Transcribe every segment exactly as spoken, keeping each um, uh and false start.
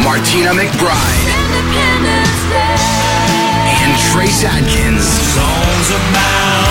Martina McBride. And Trace Adkins. Songs about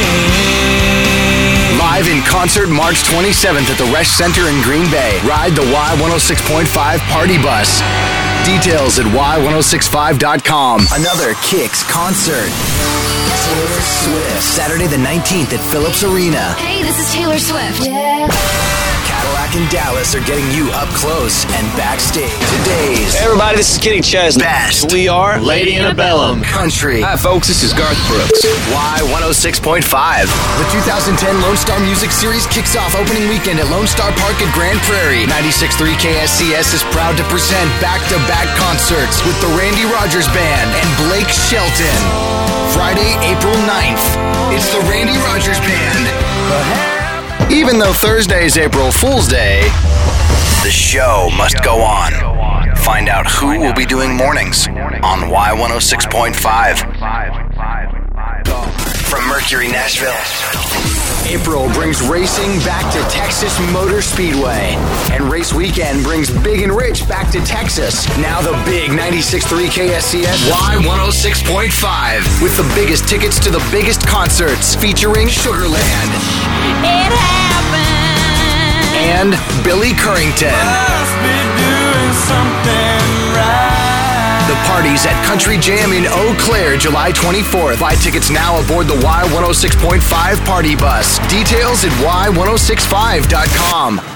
me. Live in concert March twenty-seventh at the Resch Center in Green Bay. Ride the Y one oh six point five Party Bus. Details at Y ten sixty-five dot com. Another Kicks concert. Taylor Swift. Saturday the nineteenth at Phillips Arena. Hey, this is Taylor Swift. Yeah. Cadillac and Dallas are getting you up close and backstage. Today's Hey everybody, this is Kenny Chesney. best We are Lady Antebellum. country. Hi folks, this is Garth Brooks. Y one oh six point five. The two thousand ten Lone Star Music Series kicks off opening weekend at Lone Star Park at Grand Prairie. ninety-six point three K S C S is proud to present back-to-back concerts with the Randy Rogers Band and Blake Shelton. Friday, April ninth. It's the Randy Rogers Band. Even though Thursday is April Fool's Day, the show must go on. Find out who will be doing mornings on Y one oh six point five. From Mercury, Nashville, April brings racing back to Texas Motor Speedway. And Race Weekend brings Big and Rich back to Texas. Now the big ninety-six point three K S C S Y one oh six point five. With the biggest tickets to the biggest concerts featuring Sugarland. It happened. And Billy Currington. Must be doing something right. The party's at Country Jam in Eau Claire, July twenty-fourth. Buy tickets now aboard the Y one oh six point five Party Bus. Details at Y ten sixty-five dot com.